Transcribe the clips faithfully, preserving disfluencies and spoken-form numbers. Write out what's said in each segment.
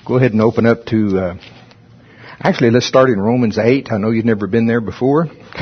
Go ahead and open up to, uh, actually let's start in Romans eight. I know you've never been there before.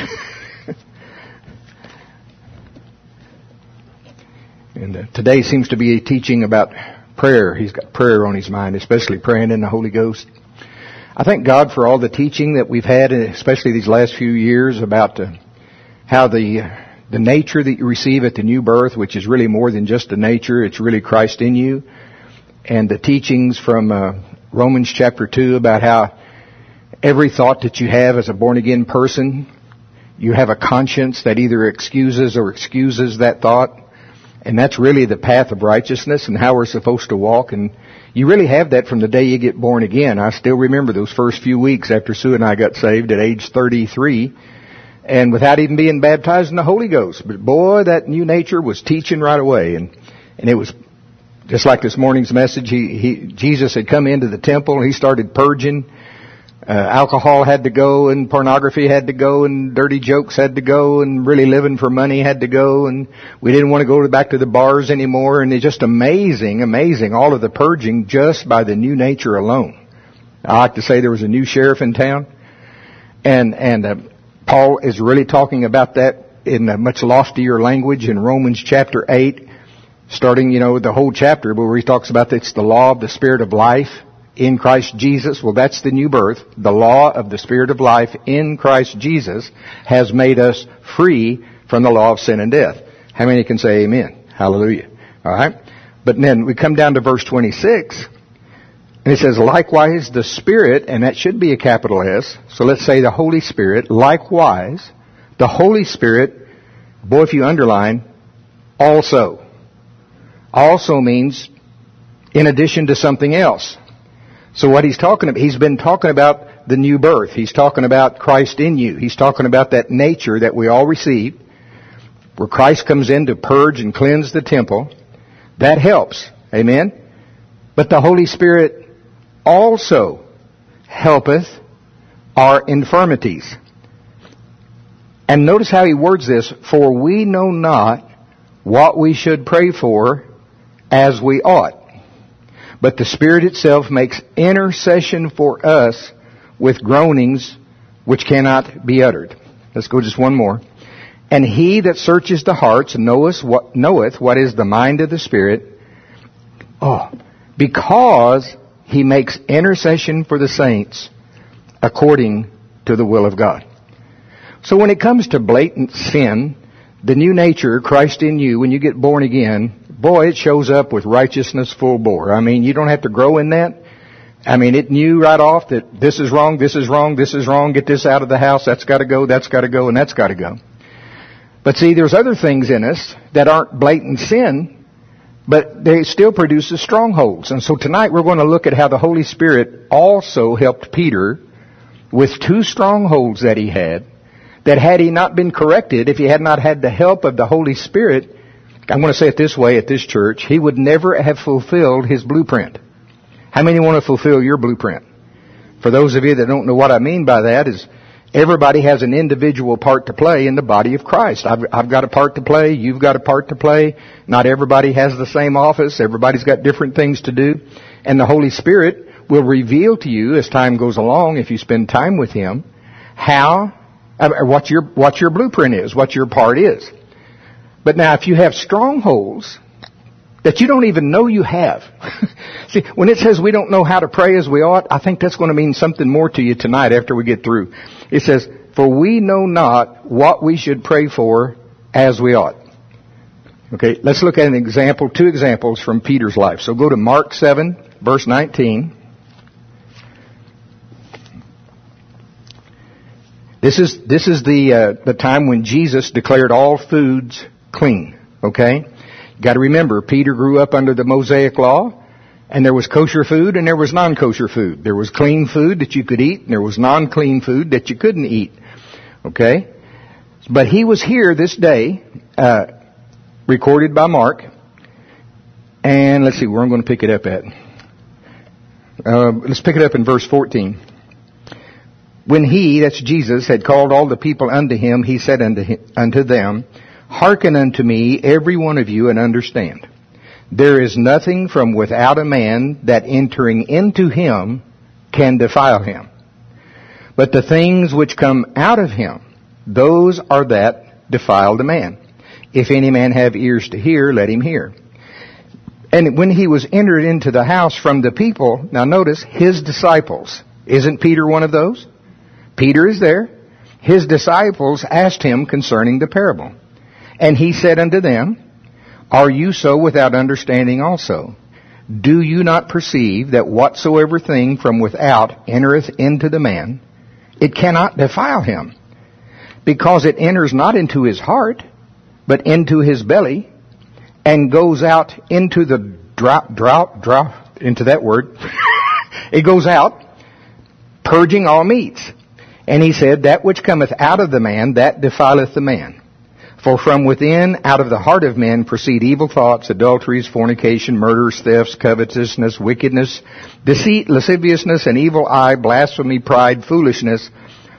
and uh, today seems to be a teaching about prayer. He's got prayer on his mind, especially praying in the Holy Ghost. I thank God for all the teaching that we've had, especially these last few years, about uh, how the uh, the nature that you receive at the new birth, which is really more than just a nature, it's really Christ in you, and the teachings from uh, Romans chapter two about how every thought that you have as a born-again person, you have a conscience that either excuses or excuses that thought, and that's really the path of righteousness and how we're supposed to walk. And you really have that from the day you get born again. I still remember those first few weeks after Sue and I got saved at age thirty-three, and without even being baptized in the Holy Ghost. But boy, that new nature was teaching right away, and and it was just like this morning's message. He, he Jesus had come into the temple and he started purging. Uh, alcohol had to go, and pornography had to go, and dirty jokes had to go, and really living for money had to go, and we didn't want to go back to the bars anymore. And it's just amazing, amazing, all of the purging just by the new nature alone. I like to say there was a new sheriff in town, and and uh, Paul is really talking about that in a much loftier language in Romans chapter eight, starting, you know, the whole chapter where he talks about it's the law of the Spirit of life in Christ Jesus. Well, that's the new birth. The law of the Spirit of life in Christ Jesus has made us free from the law of sin and death. How many can say amen? Hallelujah. All right. But then we come down to verse twenty-six, and it says, likewise the Spirit, and that should be a capital S. So let's say the Holy Spirit. Likewise, the Holy Spirit, boy, if you underline, also. Also means in addition to something else. So what he's talking about, he's been talking about the new birth. He's talking about Christ in you. He's talking about that nature that we all receive, where Christ comes in to purge and cleanse the temple. That helps. Amen? But the Holy Spirit also helpeth our infirmities. And notice how he words this, for we know not what we should pray for as we ought. But the Spirit itself makes intercession for us with groanings which cannot be uttered. Let's go just one more. And he that searches the hearts knoweth what, knoweth what is the mind of the Spirit. Oh, because he makes intercession for the saints according to the will of God. So when it comes to blatant sin, the new nature, Christ in you, when you get born again, boy, it shows up with righteousness full bore. I mean, you don't have to grow in that. I mean, it knew right off that this is wrong, this is wrong, this is wrong, get this out of the house, that's got to go, that's got to go, and that's got to go. But see, there's other things in us that aren't blatant sin, but they still produce strongholds. And so tonight we're going to look at how the Holy Spirit also helped Peter with two strongholds that he had, that had he not been corrected, if he had not had the help of the Holy Spirit, I'm going to say it this way at this church, he would never have fulfilled his blueprint. How many want to fulfill your blueprint? For those of you that don't know what I mean by that is everybody has an individual part to play in the body of Christ. I've, I've got a part to play. You've got a part to play. Not everybody has the same office. Everybody's got different things to do. And the Holy Spirit will reveal to you as time goes along, if you spend time with Him, how, what your, what your blueprint is, what your part is. But now, if you have strongholds that you don't even know you have. See, when it says we don't know how to pray as we ought, I think that's going to mean something more to you tonight after we get through. It says, for we know not what we should pray for as we ought. Okay, let's look at an example, two examples from Peter's life. So go to Mark seven, verse nineteen. This is, this is the, uh, the time when Jesus declared all foods clean, okay? You got to remember, Peter grew up under the Mosaic law, and there was kosher food and there was non-kosher food. There was clean food that you could eat, and there was non-clean food that you couldn't eat, okay? But he was here this day, uh, recorded by Mark, and let's see where I'm going to pick it up at. Uh, let's pick it up in verse fourteen. When he, that's Jesus, had called all the people unto him, he said unto him, unto them, hearken unto me, every one of you, and understand. There is nothing from without a man that entering into him can defile him. But the things which come out of him, those are that defile the man. If any man have ears to hear, let him hear. And when he was entered into the house from the people, now notice, his disciples. Isn't Peter one of those? Peter is there. His disciples asked him concerning the parable. And he said unto them, Are you so without understanding also? Do you not perceive that whatsoever thing from without entereth into the man, it cannot defile him, because it enters not into his heart, but into his belly, and goes out into the drop, drop, drop, into that word. It goes out, purging all meats. And he said, That which cometh out of the man, that defileth the man. For from within, out of the heart of men, proceed evil thoughts, adulteries, fornication, murders, thefts, covetousness, wickedness, deceit, lasciviousness, an evil eye, blasphemy, pride, foolishness.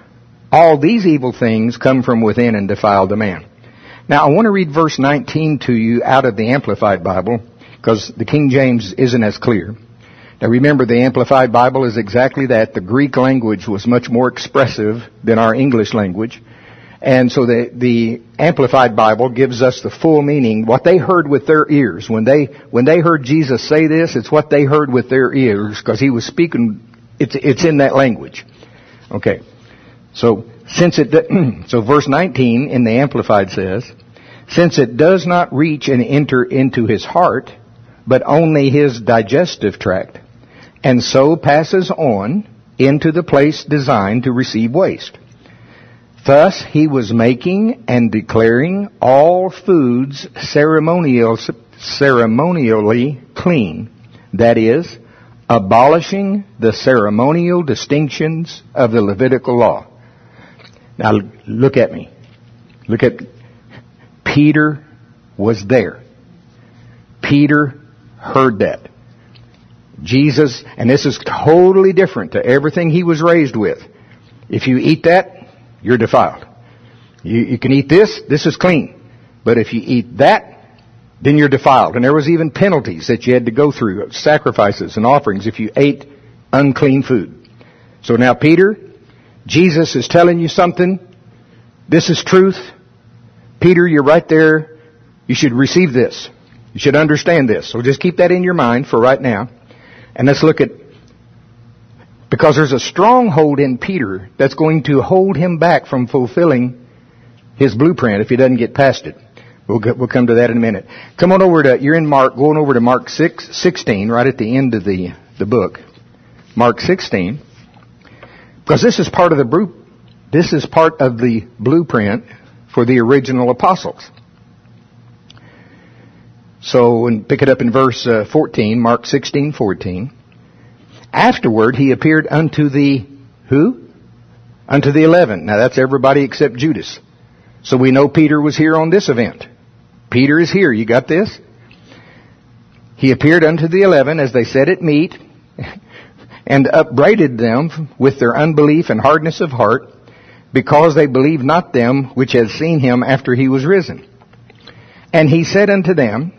All these evil things come from within and defile the man. Now, I want to read verse nineteen to you out of the Amplified Bible, because the King James isn't as clear. Now, remember, the Amplified Bible is exactly that. The Greek language was much more expressive than our English language. And so the, the Amplified Bible gives us the full meaning, what they heard with their ears. When they, when they heard Jesus say this, it's what they heard with their ears, because he was speaking, it's, it's in that language. Okay. So, since it, so verse nineteen in the Amplified says, Since it does not reach and enter into his heart, but only his digestive tract, and so passes on into the place designed to receive waste. Thus he was making and declaring all foods ceremonial, ceremonially clean, that is, abolishing the ceremonial distinctions of the Levitical law. Now look at me. Look at, Peter was there. Peter heard that. Jesus, and this is totally different to everything he was raised with. If you eat that, you're defiled. You, you can eat this, this is clean. But if you eat that, then you're defiled. And there was even penalties that you had to go through, sacrifices and offerings, if you ate unclean food. So now Peter, Jesus is telling you something. This is truth. Peter, you're right there. You should receive this. You should understand this. So just keep that in your mind for right now. And let's look at, because there's a stronghold in Peter that's going to hold him back from fulfilling his blueprint if he doesn't get past it. We'll get, we'll come to that in a minute. Come on over to, you're in Mark, going over to Mark six, sixteen, right at the end of the, the book. Mark sixteen. Because this is part of the, this is part of the blueprint for the original apostles. So, and pick it up in verse uh, fourteen, Mark sixteen, fourteen. Afterward, he appeared unto the, who? Unto the eleven. Now that's everybody except Judas. So we know Peter was here on this event. Peter is here. You got this? He appeared unto the eleven as they sat at meat, and upbraided them with their unbelief and hardness of heart, because they believed not them which had seen him after he was risen. And he said unto them,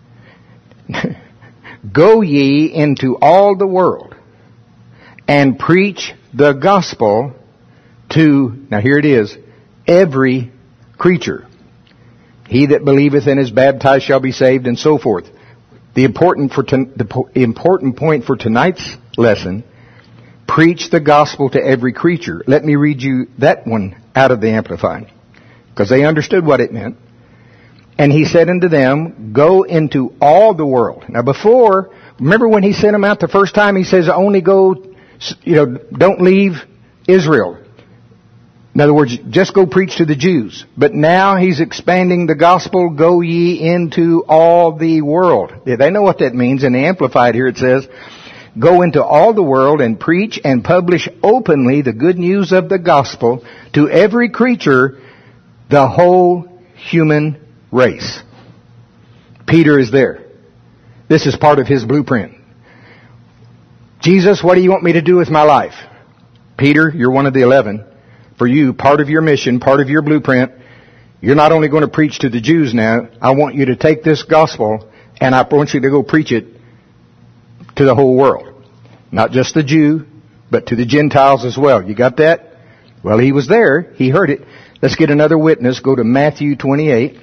Go ye into all the world, and preach the gospel to, now here it is, every creature. He that believeth and is baptized shall be saved, and so forth. The important for ton, the po- important point for tonight's lesson, preach the gospel to every creature. Let me read you that one out of the Amplified, because they understood what it meant. And he said unto them, Go into all the world. Now before, remember when he sent them out the first time, he says, only go, you know, don't leave Israel. In other words, just go preach to the Jews. But now he's expanding the gospel, go ye into all the world. Yeah, they know what that means. In the Amplified here it says, Go into all the world and preach and publish openly the good news of the gospel to every creature, the whole human race. Peter is there. This is part of his blueprint. Jesus, what do you want me to do with my life? Peter, you're one of the eleven. For you, part of your mission, part of your blueprint, you're not only going to preach to the Jews now, I want you to take this gospel and I want you to go preach it to the whole world. Not just the Jew, but to the Gentiles as well. You got that? Well, he was there. He heard it. Let's get another witness. Go to Matthew twenty-eight.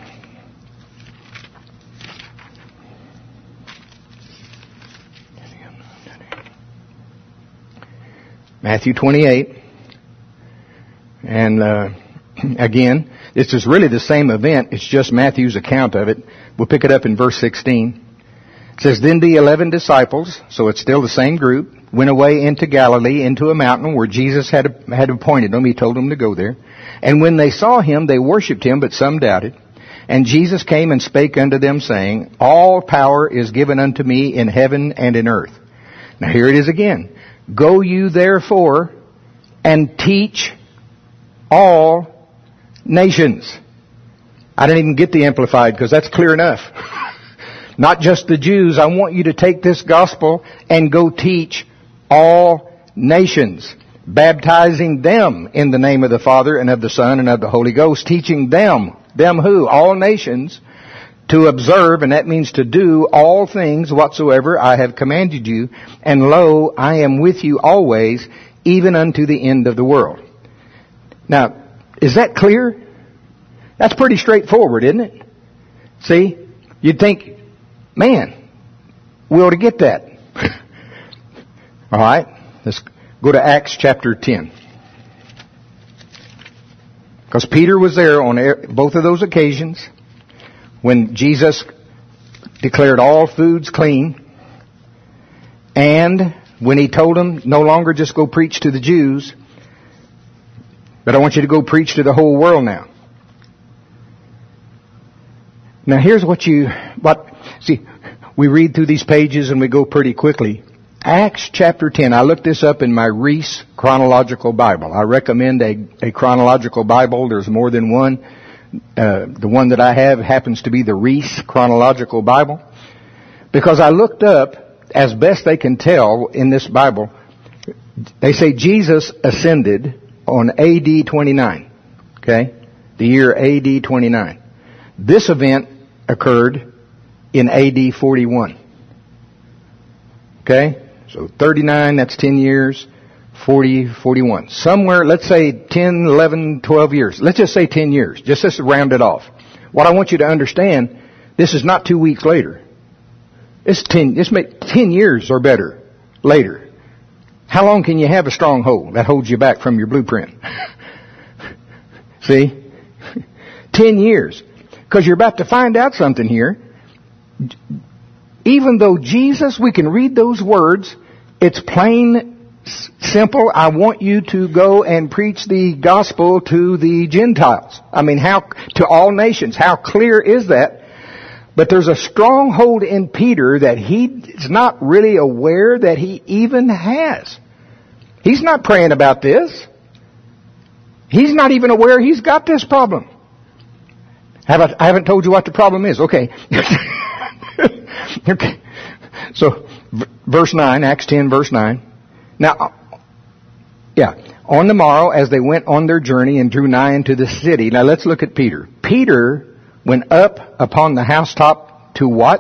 Matthew twenty-eight. And uh, again, this is really the same event. It's just Matthew's account of it. We'll pick it up in verse sixteen. It says, Then the eleven disciples, so it's still the same group, went away into Galilee, into a mountain where Jesus had had appointed them. He told them to go there. And when they saw him, they worshipped him, but some doubted. And Jesus came and spake unto them, saying, All power is given unto me in heaven and in earth. Now here it is again. Go you therefore and teach all nations. I didn't even get the Amplified because that's clear enough. Not just the Jews. I want you to take this gospel and go teach all nations, baptizing them in the name of the Father and of the Son and of the Holy Ghost, teaching them, them who? All nations, to observe, and that means to do all things whatsoever I have commanded you. And lo, I am with you always, even unto the end of the world. Now, is that clear? That's pretty straightforward, isn't it? See, you'd think, man, we ought to get that. All right, let's go to Acts chapter ten. Because Peter was there on both of those occasions when Jesus declared all foods clean, and when he told them no longer just go preach to the Jews, but I want you to go preach to the whole world now. Now here's what you, what, see, we read through these pages and we go pretty quickly. Acts chapter ten, I looked this up in my Reese Chronological Bible. I recommend a, a chronological Bible. There's more than one. Uh, the one that I have happens to be the Reese Chronological Bible. Because I looked up, as best they can tell in this Bible, they say Jesus ascended on A D twenty-nine. Okay? The year A D twenty-nine. This event occurred in A D forty-one. Okay? So thirty-nine, that's ten years. forty, forty-one. Somewhere, let's say ten, eleven, twelve years. Let's just say ten years. Just let's round it off. What I want you to understand, this is not two weeks later. It's ten, it's ten years or better later. How long can you have a stronghold that holds you back from your blueprint? See? Ten years. Because you're about to find out something here. Even though Jesus, we can read those words, it's plain, simple. I want you to go and preach the gospel to the Gentiles. I mean, how, to all nations. How clear is that? But there's a stronghold in Peter that he is not really aware that he even has. He's not praying about this. He's not even aware he's got this problem. Have I, I haven't told you what the problem is. Okay. Okay. So, verse nine, Acts ten, verse nine. Now, yeah. On the morrow, as they went on their journey and drew nigh unto the city. Now, let's look at Peter. Peter went up upon the housetop to what?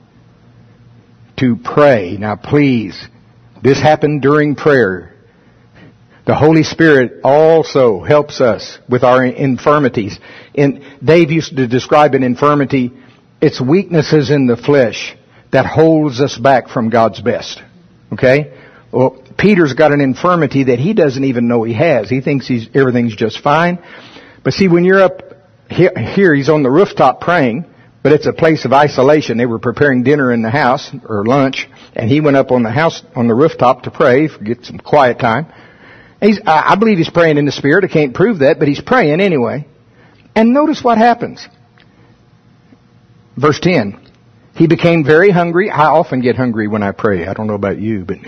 To pray. Now, please, this happened during prayer. The Holy Spirit also helps us with our infirmities. And Dave used to describe an infirmity, it's weaknesses in the flesh that holds us back from God's best. Okay? Well, Peter's got an infirmity that he doesn't even know he has. He thinks he's everything's just fine. But see, when you're up here, here, he's on the rooftop praying, but it's a place of isolation. They were preparing dinner in the house, or lunch, and he went up on the house, on the rooftop to pray, get some quiet time. He's, I believe he's praying in the Spirit. I can't prove that, but he's praying anyway. And notice what happens. Verse ten. He became very hungry. I often get hungry when I pray. I don't know about you, but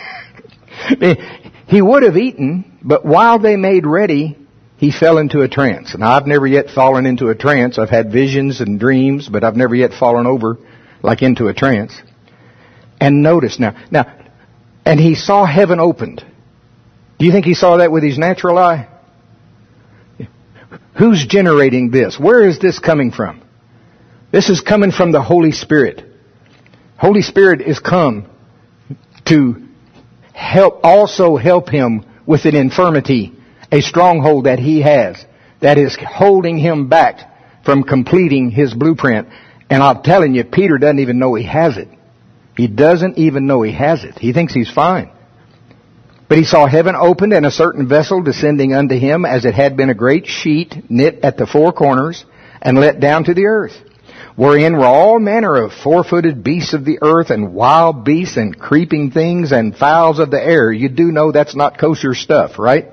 he would have eaten, but while they made ready, he fell into a trance. Now, I've never yet fallen into a trance. I've had visions and dreams, but I've never yet fallen over like into a trance. And notice now, now, and he saw heaven opened. Do you think he saw that with his natural eye? Who's generating this? Where is this coming from? This is coming from the Holy Spirit. Holy Spirit is come to help, also help him with an infirmity, a stronghold that he has that is holding him back from completing his blueprint. And I'm telling you, Peter doesn't even know he has it. He doesn't even know he has it. He thinks he's fine. But he saw heaven opened and a certain vessel descending unto him as it had been a great sheet knit at the four corners and let down to the earth, wherein were all manner of four-footed beasts of the earth and wild beasts and creeping things and fowls of the air. You do know that's not kosher stuff, right?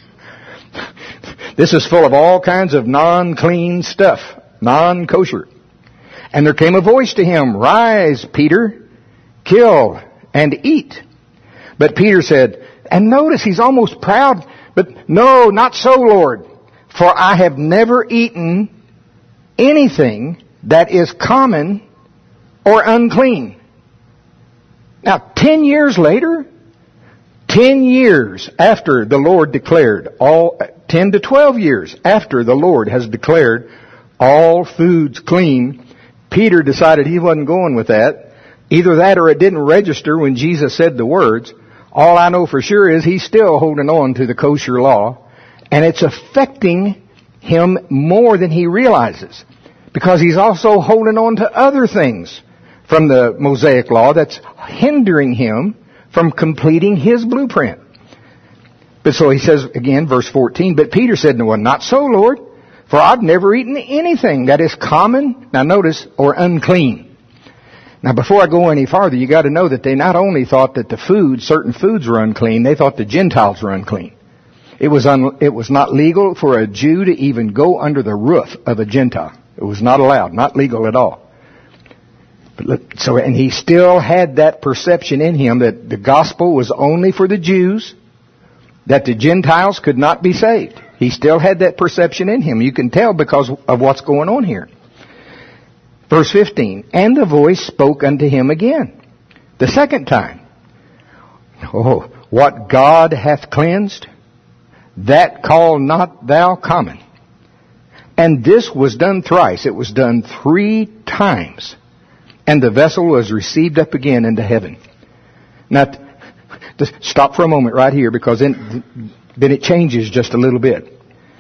This is full of all kinds of non-clean stuff, non-kosher. And there came a voice to him, Rise, Peter, kill and eat. But Peter said, and notice he's almost proud, but no, not so, Lord, for I have never eaten anything that is common or unclean. Now, ten years later, ten years after the Lord declared all, ten to twelve years after the Lord has declared all foods clean, Peter decided he wasn't going with that. Either that or it didn't register when Jesus said the words. All I know for sure is he's still holding on to the kosher law, and it's affecting him more than he realizes, because he's also holding on to other things from the Mosaic law that's hindering him from completing his blueprint. But so he says again, verse fourteen, but Peter said, no, not so, Lord, for I've never eaten anything that is common, now notice, or unclean. Now, before I go any farther, you got to know that they not only thought that the food, certain foods were unclean, they thought the Gentiles were unclean. It was un, it was not legal for a Jew to even go under the roof of a Gentile. It was not allowed, not legal at all. But look, so, and he still had that perception in him that the gospel was only for the Jews, that the Gentiles could not be saved. He still had that perception in him. You can tell because of what's going on here. Verse fifteen, and the voice spoke unto him again, the second time. Oh, what God hath cleansed, that call not thou common. And this was done thrice. It was done three times. And the vessel was received up again into heaven. Now, just stop for a moment right here, because then, then it changes just a little bit.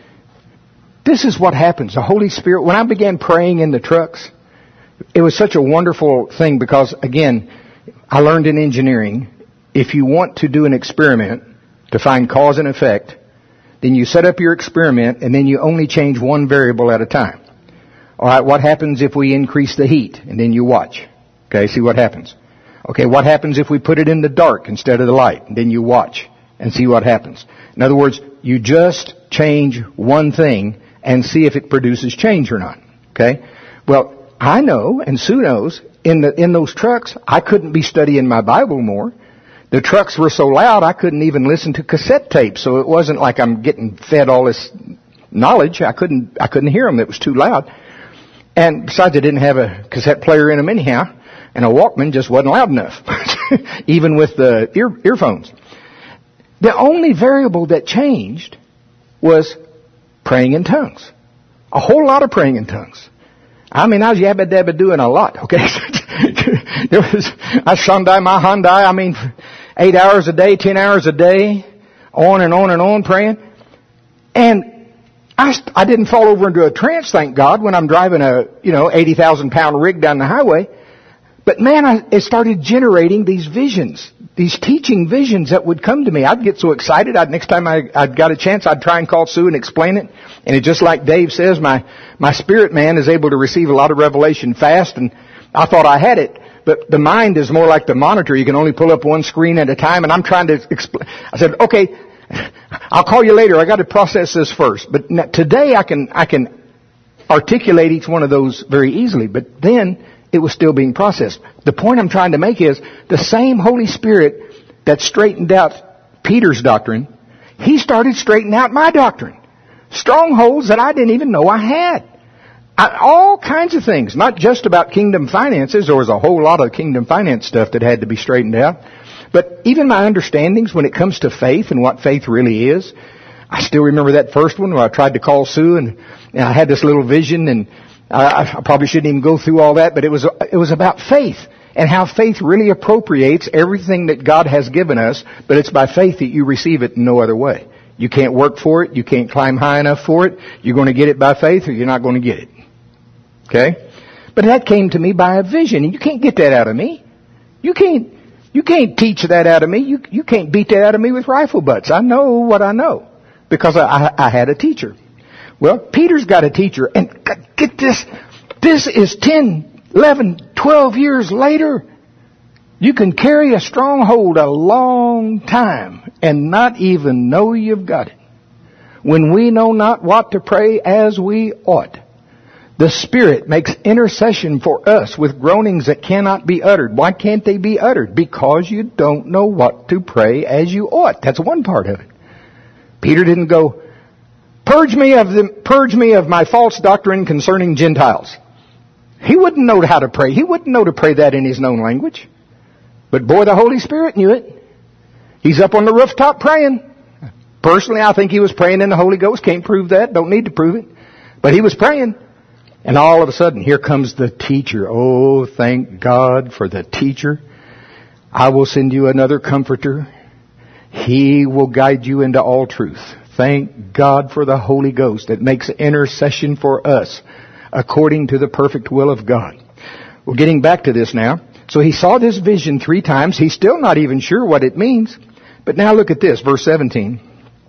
This is what happens. The Holy Spirit, when I began praying in the trucks, it was such a wonderful thing because, again, I learned in engineering, if you want to do an experiment to find cause and effect, then you set up your experiment and then you only change one variable at a time. All right, what happens if we increase the heat? And then you watch. Okay, see what happens. Okay, what happens if we put it in the dark instead of the light? And then you watch and see what happens. In other words, you just change one thing and see if it produces change or not. Okay? Well, I know, and Sue knows, in the in those trucks, I couldn't be studying my Bible more. The trucks were so loud, I couldn't even listen to cassette tapes. So it wasn't like I'm getting fed all this knowledge. I couldn't I couldn't hear them. It was too loud. And besides, I didn't have a cassette player in them anyhow, and a Walkman just wasn't loud enough, even with the ear, earphones. The only variable that changed was praying in tongues. A whole lot of praying in tongues. I mean, I was yabba dabba doing a lot, okay? There was, I Shandai, my Hyundai, I mean, eight hours a day, ten hours a day, on and on and on praying. And I, I didn't fall over into a trance, thank God, when I'm driving a, you know, eighty thousand pound rig down the highway. But man, I, it started generating these visions, these teaching visions that would come to me. I'd get so excited. I'd, next time I, I'd got a chance, I'd try and call Sue and explain it. And it just like Dave says, my, my spirit man is able to receive a lot of revelation fast. And I thought I had it. But the mind is more like the monitor. You can only pull up one screen at a time. And I'm trying to explain. I said, okay, I'll call you later. I got to process this first. But today I can, I can articulate each one of those very easily. But then it was still being processed. The point I'm trying to make is the same Holy Spirit that straightened out Peter's doctrine, He started straightening out my doctrine. Strongholds that I didn't even know I had. I, all kinds of things, not just about kingdom finances. There was a whole lot of kingdom finance stuff that had to be straightened out. But even my understandings when it comes to faith and what faith really is, I still remember that first one where I tried to call Sue and, and I had this little vision and I, I probably shouldn't even go through all that, but it was, it was about faith and how faith really appropriates everything that God has given us, but it's by faith that you receive it in no other way. You can't work for it. You can't climb high enough for it. You're going to get it by faith or you're not going to get it. Okay? But that came to me by a vision, and you can't get that out of me. You can't, you can't teach that out of me. You, you can't beat that out of me with rifle butts. I know what I know because I, I, I had a teacher. Well, Peter's got a teacher, and get this, this is ten, eleven, twelve years later. You can carry a stronghold a long time and not even know you've got it. When we know not what to pray as we ought, the Spirit makes intercession for us with groanings that cannot be uttered. Why can't they be uttered? Because you don't know what to pray as you ought. That's one part of it. Peter didn't go, purge me of the, purge me of my false doctrine concerning Gentiles. He wouldn't know how to pray. He wouldn't know to pray that in his known language. But boy, the Holy Spirit knew it. He's up on the rooftop praying. Personally, I think he was praying in the Holy Ghost. Can't prove that. Don't need to prove it. But he was praying. And all of a sudden, here comes the teacher. Oh, thank God for the teacher. I will send you another comforter. He will guide you into all truth. Thank God for the Holy Ghost that makes intercession for us according to the perfect will of God. We're getting back to this now. So he saw this vision three times. He's still not even sure what it means. But now look at this, verse seventeen.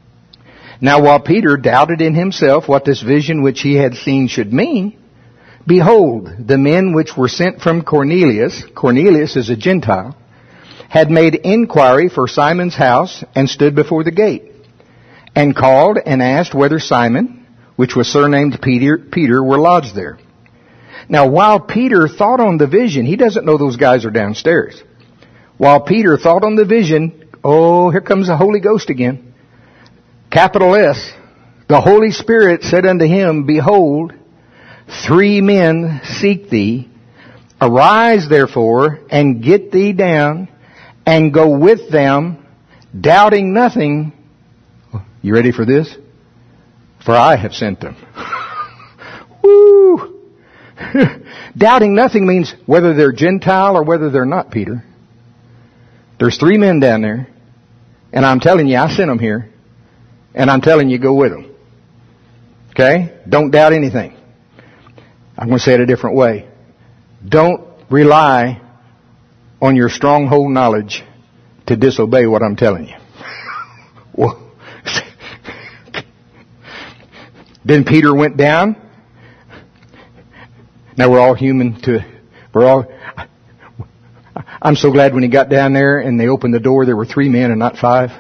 Now while Peter doubted in himself what this vision which he had seen should mean, behold, the men which were sent from Cornelius, Cornelius is a Gentile, had made inquiry for Simon's house and stood before the gate, and called and asked whether Simon, which was surnamed Peter, Peter, were lodged there. Now, while Peter thought on the vision, he doesn't know those guys are downstairs. While Peter thought on the vision, oh, here comes the Holy Ghost again. Capital S. The Holy Spirit said unto him, behold, three men seek thee. Arise, therefore, and get thee down, and go with them, doubting nothing. You ready for this? For I have sent them. Woo! Doubting nothing means whether they're Gentile or whether they're not, Peter. There's three men down there, and I'm telling you, I sent them here, and I'm telling you, go with them. Okay? Don't doubt anything. I'm going to say it a different way. Don't rely on your stronghold knowledge to disobey what I'm telling you. Well, then Peter went down. Now we're all human to, we're all, I'm so glad when he got down there and they opened the door, there were three men and not five.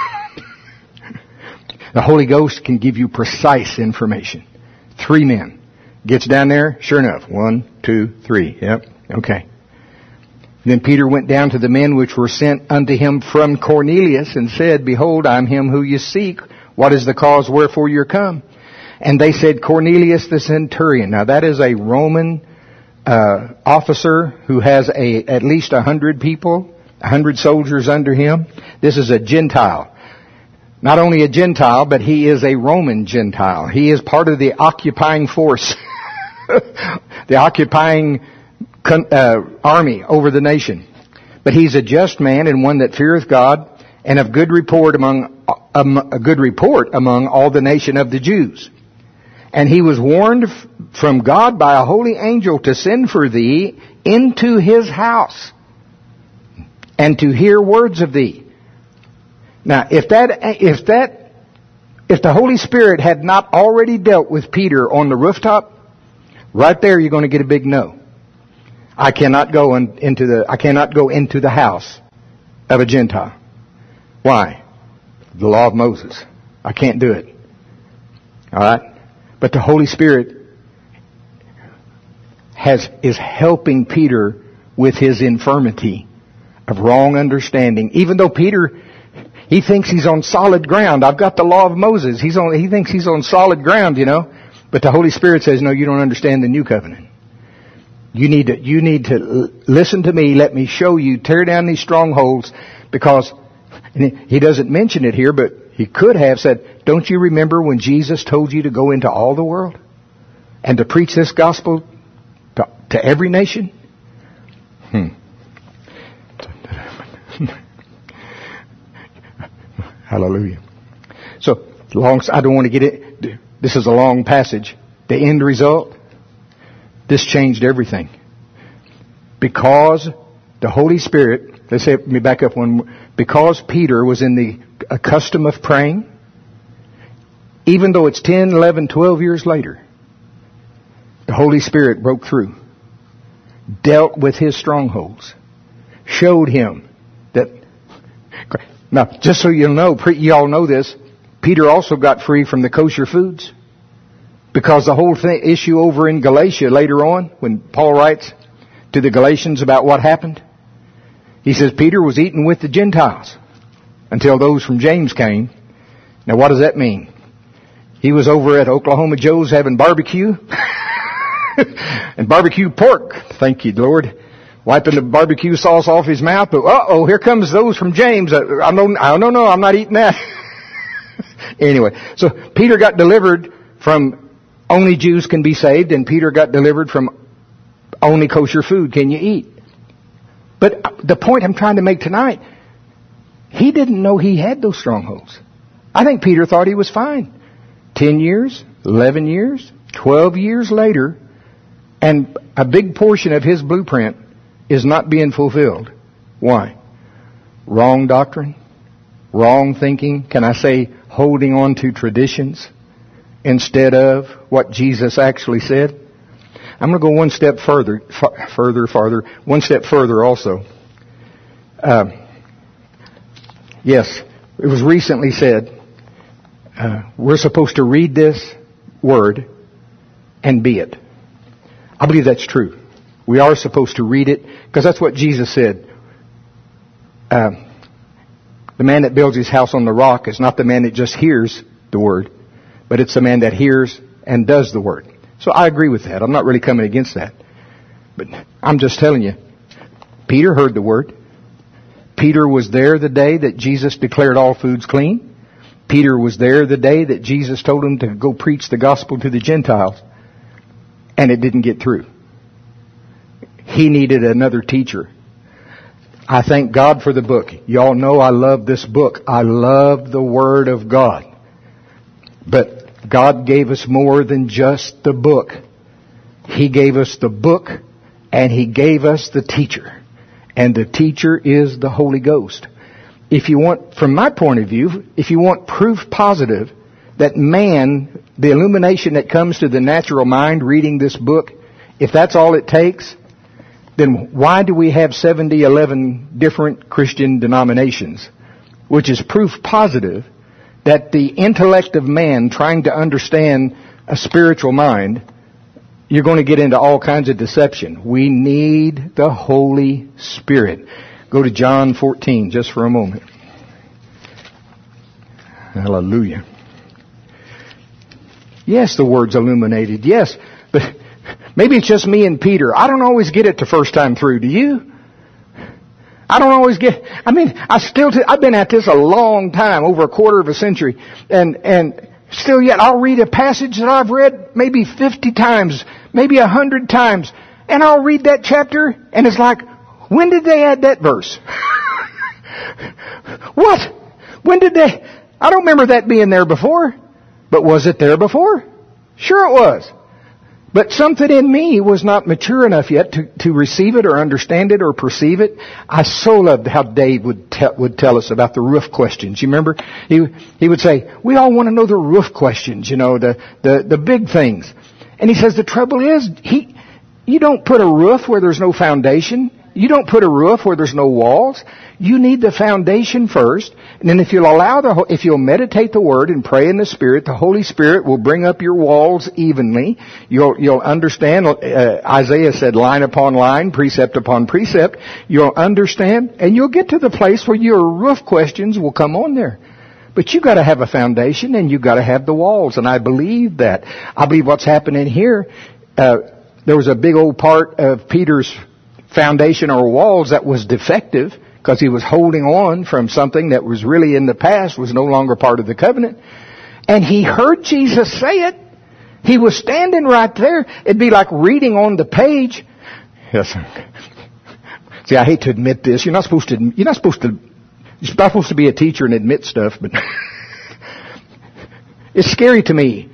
The Holy Ghost can give you precise information. Three men. Gets down there, sure enough, one, two, three. Yep, okay. Then Peter went down to the men which were sent unto him from Cornelius and said, behold, I am him who you seek. What is the cause wherefore you're come? And they said, Cornelius the centurion. Now that is a Roman uh, officer who has a at least a hundred people, a hundred soldiers under him. This is a Gentile. Not only a Gentile, but he is a Roman Gentile. He is part of the occupying force, the occupying uh, army over the nation. But he's a just man and one that feareth God, and of good report among um, a good report among all the nation of the Jews. And he was warned from God by a holy angel to send for thee into his house and to hear words of thee. Now, if that, if that, if the Holy Spirit had not already dealt with Peter on the rooftop, right there you're going to get a big no. I cannot go in, into the, I cannot go into the house of a Gentile. Why? The law of Moses. I can't do it. Alright? But the Holy Spirit has, is helping Peter with his infirmity of wrong understanding. Even though Peter, he thinks he's on solid ground. I've got the law of Moses. He's on, he thinks he's on solid ground, you know. But the Holy Spirit says, no, you don't understand the new covenant. You need to, you need to listen to me. Let me show you, tear down these strongholds, because and he doesn't mention it here, but he could have said, don't you remember when Jesus told you to go into all the world? and to preach this gospel to, to every nation? Hmm. Hallelujah. So, long, I don't want to get it. This is a long passage. The end result, this changed everything. Because the Holy Spirit, let's say, let me back up one, because Peter was in the a custom of praying, even though it's ten, eleven, twelve years later, the Holy Spirit broke through, dealt with his strongholds, showed him that. Now, just so you know, you all know this, Peter also got free from the kosher foods. Because the whole thing, issue over in Galatia later on, when Paul writes to the Galatians about what happened, he says Peter was eating with the Gentiles until those from James came. Now what does that mean? He was over at Oklahoma Joe's having barbecue and barbecue pork. Thank you, Lord. Wiping the barbecue sauce off his mouth. But uh-oh, here comes those from James. I don't, I don't know, I'm not eating that. Anyway, so Peter got delivered from only Jews can be saved, and Peter got delivered from only kosher food can you eat. But the point I'm trying to make tonight, he didn't know he had those strongholds. I think Peter thought he was fine. Ten years, eleven years, twelve years later, and a big portion of his blueprint is not being fulfilled. Why? Wrong doctrine, wrong thinking, can I say holding on to traditions instead of what Jesus actually said. I'm going to go one step further, f- further, farther, one step further also. Uh, yes, it was recently said, uh, we're supposed to read this word and be it. I believe that's true. We are supposed to read it, because that's what Jesus said. Uh, the man that builds his house on the rock is not the man that just hears the word, but it's the man that hears and does the word. So I agree with that. I'm not really coming against that. But I'm just telling you, Peter heard the word. Peter was there the day that Jesus declared all foods clean. Peter was there the day that Jesus told him to go preach the gospel to the Gentiles. And it didn't get through. He needed another teacher. I thank God for the book. Y'all know I love this book. I love the Word of God. But God gave us more than just the book. He gave us the book, and He gave us the teacher. And the teacher is the Holy Ghost. If you want, from my point of view, if you want proof positive that man, the illumination that comes to the natural mind reading this book, if that's all it takes, then why do we have seventy, eleven different Christian denominations? Which is proof positive that the intellect of man trying to understand a spiritual mind, you're going to get into all kinds of deception. We need the Holy Spirit. Go to John fourteen just for a moment. Hallelujah. Yes, the word's illuminated. Yes, but maybe it's just me and Peter. I don't always get it the first time through. Do you? I don't always get, I mean, I still, t- I've been at this a long time, over a quarter of a century, and, and still yet I'll read a passage that I've read maybe fifty times, maybe a hundred times, and I'll read that chapter, and it's like, when did they add that verse? What? When did they? I don't remember that being there before. But was it there before? Sure it was. But something in me was not mature enough yet to, to receive it or understand it or perceive it. I so loved how Dave would, te- would tell us about the roof questions. You remember? He, he would say, we all want to know the roof questions, you know, the, the, the big things. And he says the trouble is, he, you don't put a roof where there's no foundation. You don't put a roof where there's no walls. You need the foundation first. And then if you'll allow the, if you'll meditate the Word and pray in the Spirit, the Holy Spirit will bring up your walls evenly. You'll, you'll understand, uh, Isaiah said line upon line, precept upon precept. You'll understand, and you'll get to the place where your roof questions will come on there. But you gotta have a foundation, and you gotta have the walls, and I believe that. I believe what's happening here, uh, there was a big old part of Peter's foundation or walls that was defective, because he was holding on from something that was really in the past, was no longer part of the covenant. And he heard Jesus say it, He was standing right there. It'd be like reading on the page. Yes. See, I hate to admit this. You're not supposed to, you're not supposed to, you're not supposed to be a teacher and admit stuff, but it's scary to me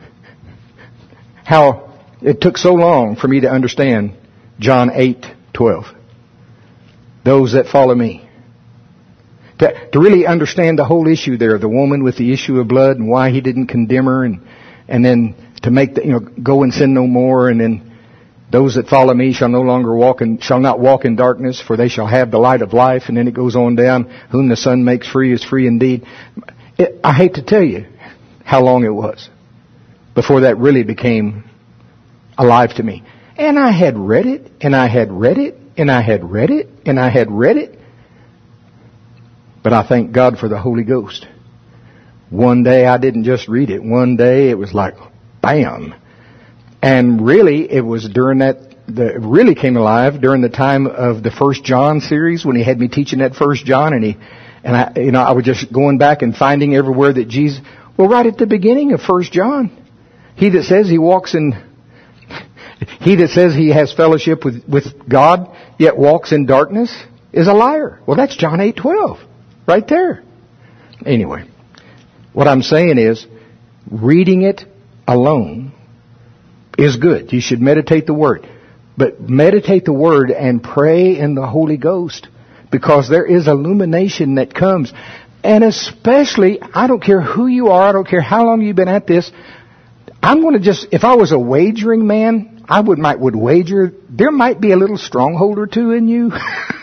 how it took so long for me to understand John eight twelve. Those that follow me. To, to really understand the whole issue there, the woman with the issue of blood and why he didn't condemn her, and, and then to make the, you know, go and sin no more, and then those that follow me shall no longer walk in, shall not walk in darkness, for they shall have the light of life. And then it goes on down, whom the Son makes free is free indeed. It, I hate to tell you how long it was before that really became alive to me. And I had read it, and I had read it, and I had read it, and I had read it. But I thank God for the Holy Ghost. One day I didn't just read it. One day it was like, bam. And really, it was during that, the, it really came alive during the time of the First John series when he had me teaching that First John, and he, and I, you know, I was just going back and finding everywhere that Jesus, well, right at the beginning of First John, he that says he walks in, he that says he has fellowship with, with God, yet walks in darkness, is a liar. Well, that's John eight twelve, right there. Anyway, what I'm saying is, reading it alone is good. You should meditate the Word. But meditate the Word and pray in the Holy Ghost, because there is illumination that comes. And especially, I don't care who you are, I don't care how long you've been at this, I'm going to just, if I was a wagering man, I would might would wager, there might be a little stronghold or two in you.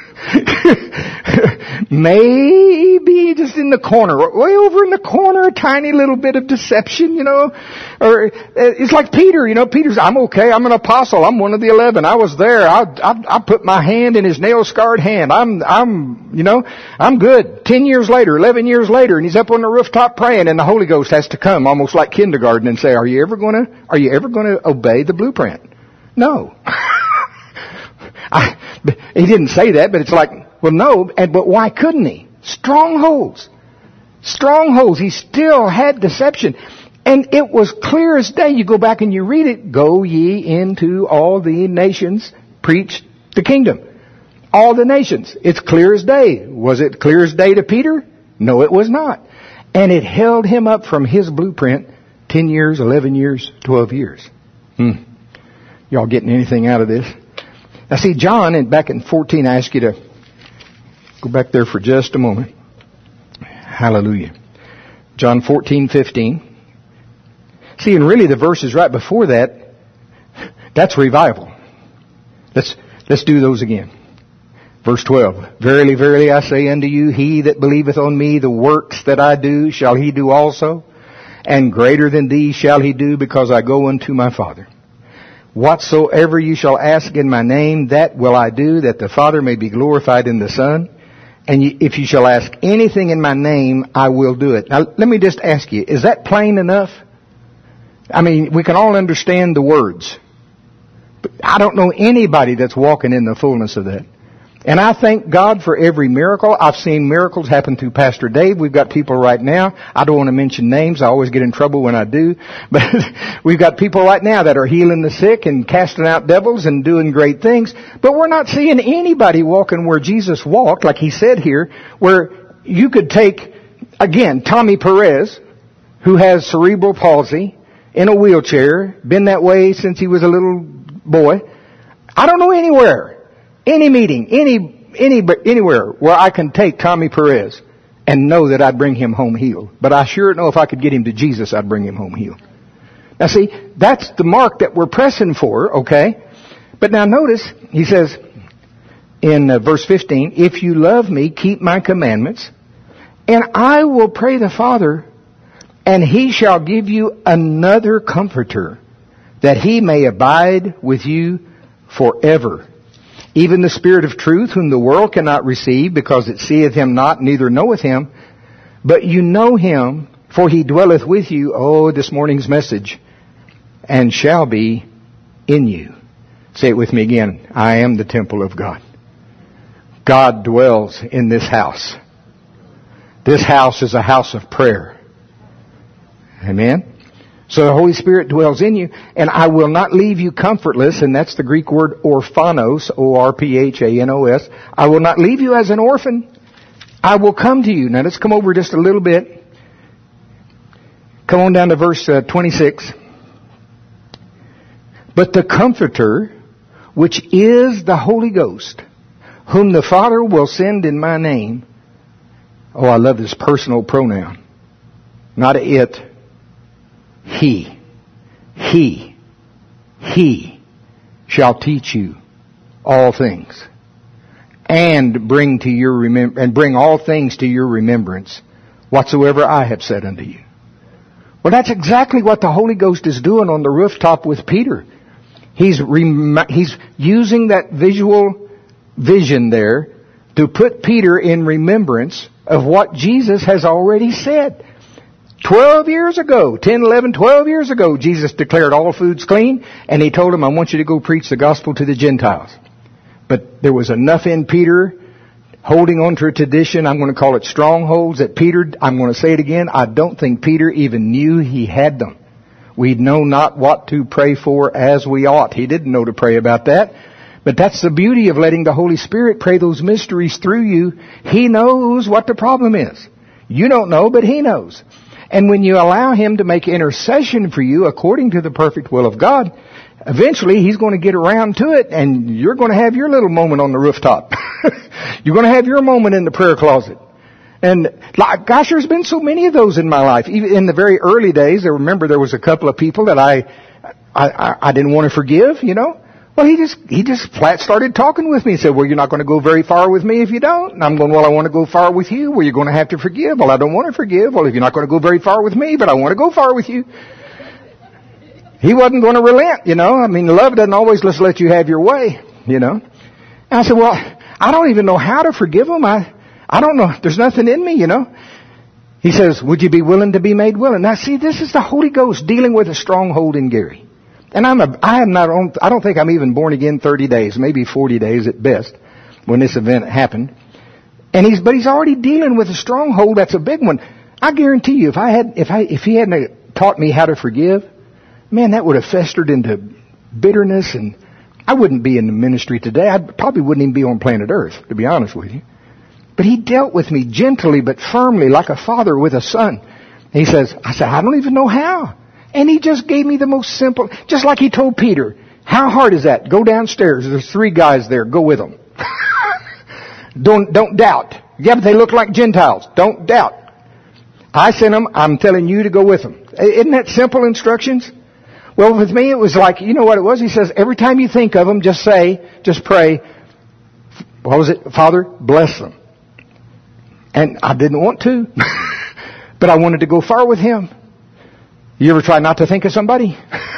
Maybe just in the corner, way over in the corner, a tiny little bit of deception, you know. Or it's like Peter, you know. Peter's, I'm okay. I'm an apostle. I'm one of the eleven. I was there. I, I, I put my hand in his nail-scarred hand. I'm, I'm, you know, I'm good. Ten years later, eleven years later, and he's up on the rooftop praying, and the Holy Ghost has to come, almost like kindergarten, and say, "Are you ever going to, are you ever going to obey the blueprint?" No. I, he didn't say that, but it's like, well, no, and but why couldn't he? Strongholds. Strongholds. He still had deception. And it was clear as day. You go back and you read it. Go ye into all the nations, preach the kingdom. All the nations. It's clear as day. Was it clear as day to Peter? No, it was not. And it held him up from his blueprint ten years, eleven years, twelve years. Hmm. Y'all getting anything out of this? Now see, John, and back in fourteen, I ask you to go back there for just a moment. Hallelujah. John fourteen fifteen. See, and really the verses right before that, that's revival. Let's, let's do those again. Verse twelve. Verily, verily, I say unto you, he that believeth on me, the works that I do, shall he do also. And greater than these shall he do, because I go unto my Father. Whatsoever you shall ask in my name, that will I do, that the Father may be glorified in the Son. And you, if you shall ask anything in my name, I will do it. Now, let me just ask you, is that plain enough? I mean, we can all understand the words. But I don't know anybody that's walking in the fullness of that. And I thank God for every miracle. I've seen miracles happen through Pastor Dave. We've got people right now. I don't want to mention names. I always get in trouble when I do. But we've got people right now that are healing the sick and casting out devils and doing great things. But we're not seeing anybody walking where Jesus walked, like he said here, where you could take, again, Tommy Perez, who has cerebral palsy, in a wheelchair, been that way since he was a little boy. I don't know anywhere. Any meeting, any, any, anywhere where I can take Tommy Perez and know that I'd bring him home healed. But I sure know if I could get him to Jesus, I'd bring him home healed. Now see, that's the mark that we're pressing for, okay? But now notice, he says in uh, verse fifteen, if you love me, keep my commandments, and I will pray the Father, and he shall give you another comforter, that he may abide with you forever. Even the Spirit of truth, whom the world cannot receive, because it seeth him not, neither knoweth him. But you know him, for he dwelleth with you, oh, this morning's message, and shall be in you. Say it with me again. I am the temple of God. God dwells in this house. This house is a house of prayer. Amen? So the Holy Spirit dwells in you, and I will not leave you comfortless, and that's the Greek word orphanos, O R P H A N O S. I will not leave you as an orphan. I will come to you. Now let's come over just a little bit. Come on down to verse uh, twenty-six. But the Comforter, which is the Holy Ghost, whom the Father will send in my name. Oh, I love this personal pronoun. Not a it. He. He. He shall teach you all things. And bring to your remem- and bring all things to your remembrance, whatsoever I have said unto you. Well, that's exactly what the Holy Ghost is doing on the rooftop with Peter. He's rem- he's using that visual vision there to put Peter in remembrance of what Jesus has already said. Twelve years ago, ten, eleven, twelve years ago, Jesus declared all foods clean, and He told him, I want you to go preach the gospel to the Gentiles. But there was enough in Peter holding on to a tradition, I'm going to call it strongholds, that Peter, I'm going to say it again, I don't think Peter even knew he had them. We know not what to pray for as we ought. He didn't know to pray about that. But that's the beauty of letting the Holy Spirit pray those mysteries through you. He knows what the problem is. You don't know, but He knows. And when you allow Him to make intercession for you according to the perfect will of God, eventually He's going to get around to it, and you're going to have your little moment on the rooftop. You're going to have your moment in the prayer closet. And like, gosh, there's been so many of those in my life. Even in the very early days, I remember there was a couple of people that I, I, I didn't want to forgive, you know. Well, he just, he just flat started talking with me. He said, well, you're not going to go very far with me if you don't. And I'm going, well, I want to go far with you. Well, you're going to have to forgive. Well, I don't want to forgive. Well, if you're not going to go very far with me, but I want to go far with you. He wasn't going to relent, you know. I mean, love doesn't always just let you have your way, you know. And I said, well, I don't even know how to forgive him. I, I don't know. There's nothing in me, you know. He says, would you be willing to be made willing? Now, see, this is the Holy Ghost dealing with a stronghold in Gary. And I'm a, I am not on, I don't think I'm even born again thirty days, maybe forty days at best, when this event happened. And he's, but he's already dealing with a stronghold that's a big one. I guarantee you, if I had, if I, if he hadn't taught me how to forgive, man, that would have festered into bitterness, and I wouldn't be in the ministry today. I probably wouldn't even be on planet Earth, to be honest with you. But he dealt with me gently but firmly, like a father with a son. He says, I said, I don't even know how. And he just gave me the most simple, just like he told Peter, how hard is that? Go downstairs. There's three guys there. Go with them. don't, don't doubt. Yeah, but they look like Gentiles. Don't doubt. I sent them. I'm telling you to go with them. Isn't that simple instructions? Well, with me, it was like, you know what it was? He says, every time you think of them, just say, just pray, what was it? Father, bless them. And I didn't want to, but I wanted to go far with Him. You ever try not to think of somebody?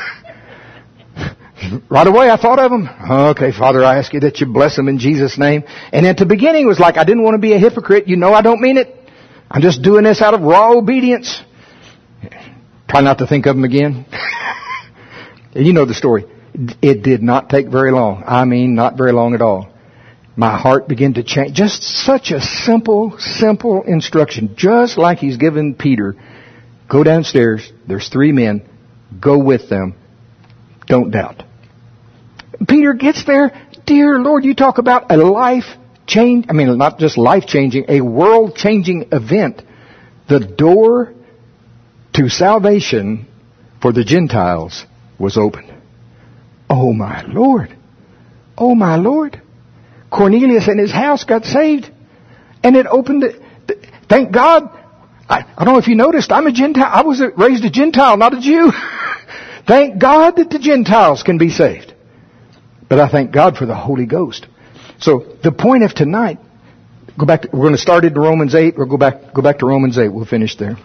Right away, I thought of them. Okay, Father, I ask you that you bless them in Jesus' name. And at the beginning, it was like, I didn't want to be a hypocrite. You know I don't mean it. I'm just doing this out of raw obedience. Try not to think of them again. You know the story. It did not take very long. I mean, not very long at all. My heart began to change. Just such a simple, simple instruction. Just like He's given Peter. Go downstairs. There's three men. Go with them. Don't doubt. Peter gets there. Dear Lord, you talk about a life change. I mean, not just life changing, a world changing event. The door to salvation for the Gentiles was open. Oh my Lord. Oh my Lord. Cornelius and his house got saved. And it opened it. Thank God. I, I don't know if you noticed, I'm a Gentile. I was raised a Gentile, not a Jew. Thank God that the Gentiles can be saved. But I thank God for the Holy Ghost. So the point of tonight, go back to, we're going to start into Romans eight. We'll go back, go back to Romans eight. We'll finish there.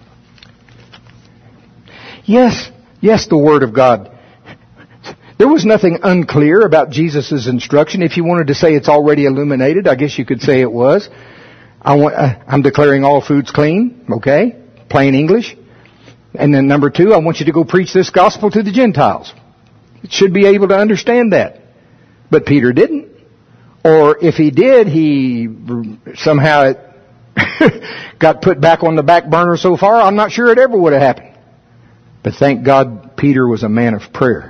Yes, yes, the Word of God. There was nothing unclear about Jesus' instruction. If you wanted to say it's already illuminated, I guess you could say it was. I want, uh, I'm declaring all foods clean, okay? Plain English. And then number two, I want you to go preach this gospel to the Gentiles. It should be able to understand that. But Peter didn't. Or if he did, he somehow it got put back on the back burner so far, I'm not sure it ever would have happened. But thank God Peter was a man of prayer.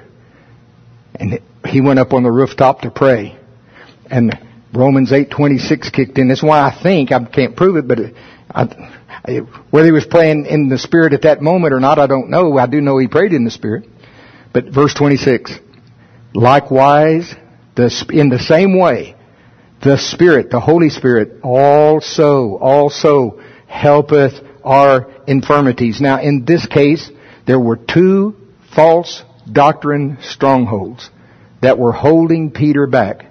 And he went up on the rooftop to pray. And Romans eight twenty-six kicked in. That's why I think, I can't prove it, but I, I, whether he was praying in the Spirit at that moment or not, I don't know. I do know he prayed in the Spirit. But verse twenty-six, likewise, the, in the same way, the Spirit, the Holy Spirit, also, also helpeth our infirmities. Now, in this case, there were two false doctrine strongholds that were holding Peter back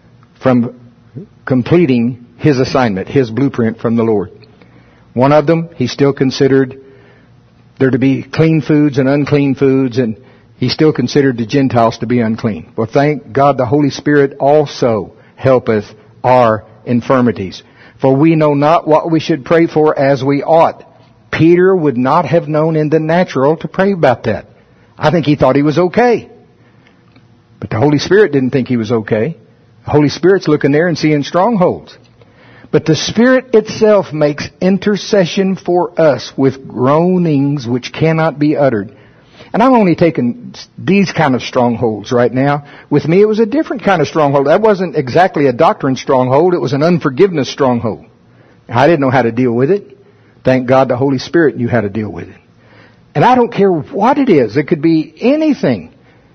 from completing his assignment, his blueprint from the Lord. One of them, he still considered there to be clean foods and unclean foods, and he still considered the Gentiles to be unclean. Well, thank God the Holy Spirit also helpeth our infirmities. For we know not what we should pray for as we ought. Peter would not have known in the natural to pray about that. I think he thought he was okay. But the Holy Spirit didn't think he was okay. The Holy Spirit's looking there and seeing strongholds. But the Spirit itself makes intercession for us with groanings which cannot be uttered. And I'm only taking these kind of strongholds right now. With me, it was a different kind of stronghold. That wasn't exactly a doctrine stronghold. It was an unforgiveness stronghold. I didn't know how to deal with it. Thank God the Holy Spirit knew how to deal with it. And I don't care what it is. It could be anything.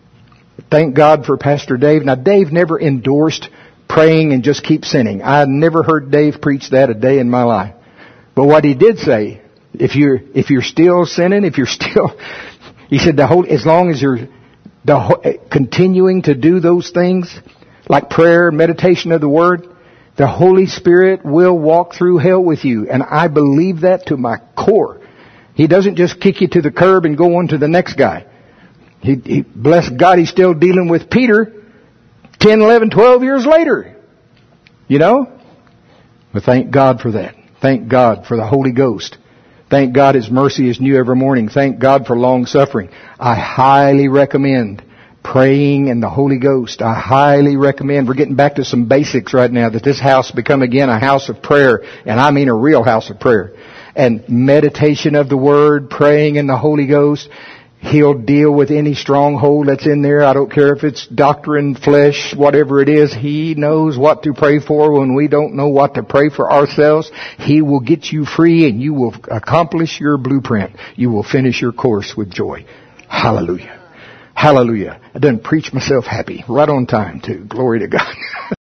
Thank God for Pastor Dave. Now, Dave never endorsed praying and just keep sinning. I never heard Dave preach that a day in my life. But what he did say, if you're, if you're still sinning, if you're still, he said, the whole, as long as you're the, continuing to do those things, like prayer, meditation of the Word, the Holy Spirit will walk through hell with you. And I believe that to my core. He doesn't just kick you to the curb and go on to the next guy. He, he bless God, he's still dealing with Peter ten, eleven, twelve years later. You know? But thank God for that. Thank God for the Holy Ghost. Thank God His mercy is new every morning. Thank God for long suffering. I highly recommend praying in the Holy Ghost. I highly recommend. We're getting back to some basics right now, that this house become again a house of prayer. And I mean a real house of prayer. And meditation of the Word, praying in the Holy Ghost. He'll deal with any stronghold that's in there. I don't care if it's doctrine, flesh, whatever it is. He knows what to pray for when we don't know what to pray for ourselves. He will get you free and you will accomplish your blueprint. You will finish your course with joy. Hallelujah. Hallelujah. I done preach myself happy. Right on time too. Glory to God.